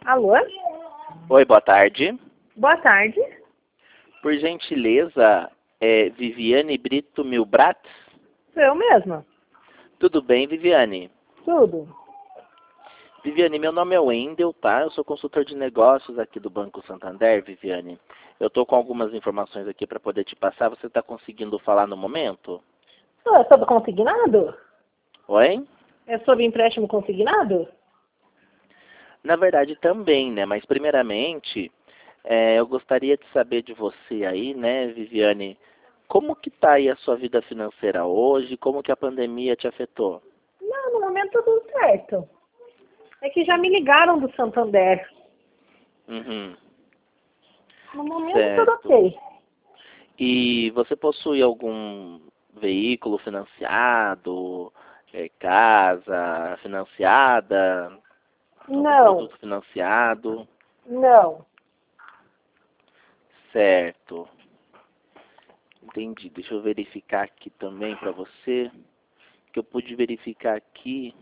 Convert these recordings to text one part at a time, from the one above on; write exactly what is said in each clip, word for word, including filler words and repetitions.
Alô? Oi, boa tarde. Boa tarde. Por gentileza, é Viviane Brito Milbrat? Sou eu mesma. Tudo bem, Viviane? Tudo. Viviane, meu nome é Wendel, tá? Eu sou consultor de negócios aqui do Banco Santander, Viviane. Eu estou com algumas informações aqui para poder te passar. Você está conseguindo falar no momento? Ah, é sobre consignado? Oi? É sobre empréstimo consignado? Na verdade também, né? Mas primeiramente, é, eu gostaria de saber de você aí, né, Viviane, como que tá aí a sua vida financeira hoje? Como que a pandemia te afetou? Não, no momento tá tudo certo. É que já me ligaram do Santander. Uhum. No momento tudo Certo. ok. E você possui algum veículo financiado, é, casa financiada, algum Não, produto financiado? não. Certo. Entendi. Deixa eu verificar aqui também para você. Que eu pude verificar aqui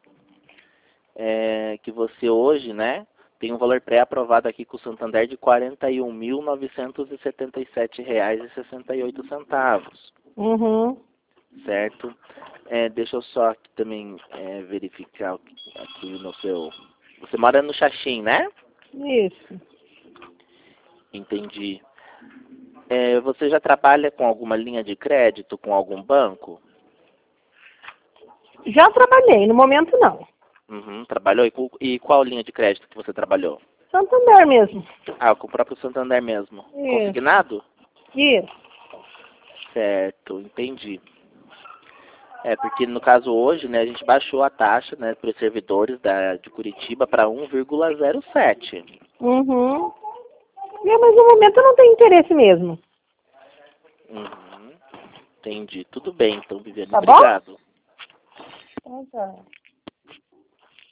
é que você hoje, né, tem um valor pré-aprovado aqui com o Santander de quarenta e um mil novecentos e setenta e sete reais e sessenta e oito centavos, Uhum. certo? É, deixa eu só aqui também é, verificar aqui no seu... Você mora no Xaxim, né? Isso. Entendi. É, você já trabalha com alguma linha de crédito, com algum banco? Já trabalhei, no momento não. Uhum, trabalhou. E, cu- e qual linha de crédito que você trabalhou? Santander mesmo. Ah, com o próprio Santander mesmo. Isso. Consignado? Isso. Certo, entendi. É, porque no caso hoje, né, a gente baixou a taxa, né, para os servidores da, de Curitiba para um vírgula zero sete. Uhum. É, mas no momento eu não tenho interesse mesmo. Uhum, entendi. Tudo bem, então, Viviane. Tá bom? Obrigado. Então tá.